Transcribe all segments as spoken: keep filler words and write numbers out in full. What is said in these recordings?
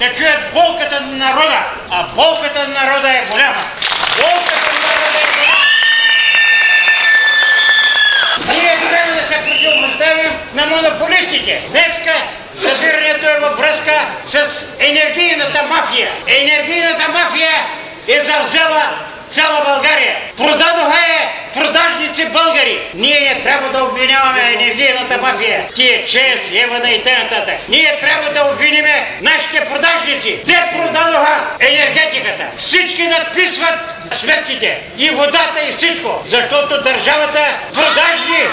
да чуят болката на народа, а болката на народа е голяма. Болката на народа е голяма. Ние трябва да се противопоставим на монополистите. Днеска събирането е във връзка с енергийната мафия. Енергийната мафия е завзела цяла България. Продадоха е продажници българи. Ние не трябва да обвиняваме енергийната мафия. Тие ЧЕЗ, Евана и т.н. Ние трябва да обвиним нашите продажници. Те продадоха енергетиката. Всички надписват сметките. И водата, и всичко. Защото държавата продажни.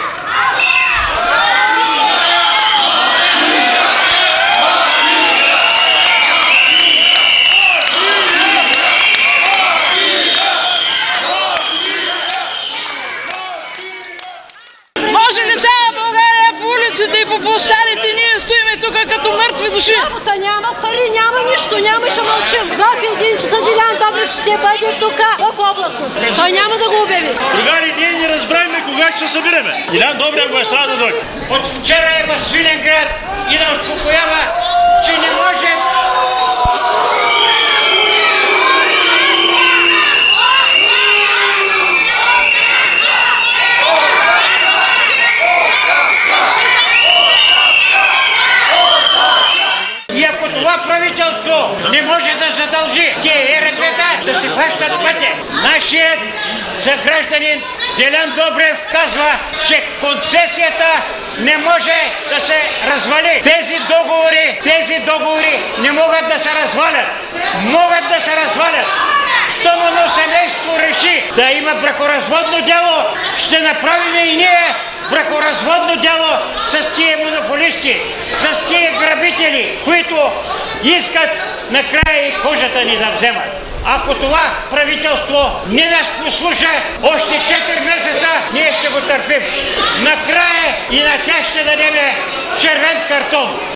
Може ли цяла България по улиците и по площадите, ние стоиме тук като мъртви души? Работа няма, пари няма, нищо няма, ще мълчим. В един часа Делян Добрев ще бъде тук в областната. Той няма да го обяви. Другари, ние не разбраваме кога ще се събираме. Делян Добрев го е страда да дойде. От вчера е в Свиленград и да успокоява, че не може. И ако това правителство не може да задължи тия ЕРП-та да се фащат пътя, нашият съгражданин Делян Добрев казва, че концесията не може да се развали. Тези договори, тези договори не могат да се развалят. Могат да се развалят. Щом едно семейство реши да има бракоразводно дело, ще направим и ние бракоразводно дело с тия монополисти, с тия грабители, които искат накрая и кожата ни да вземат. Ако това правителство не нас послуша, още четири месеца ние ще го търпим. Накрая и на тях ще дадем червен картон.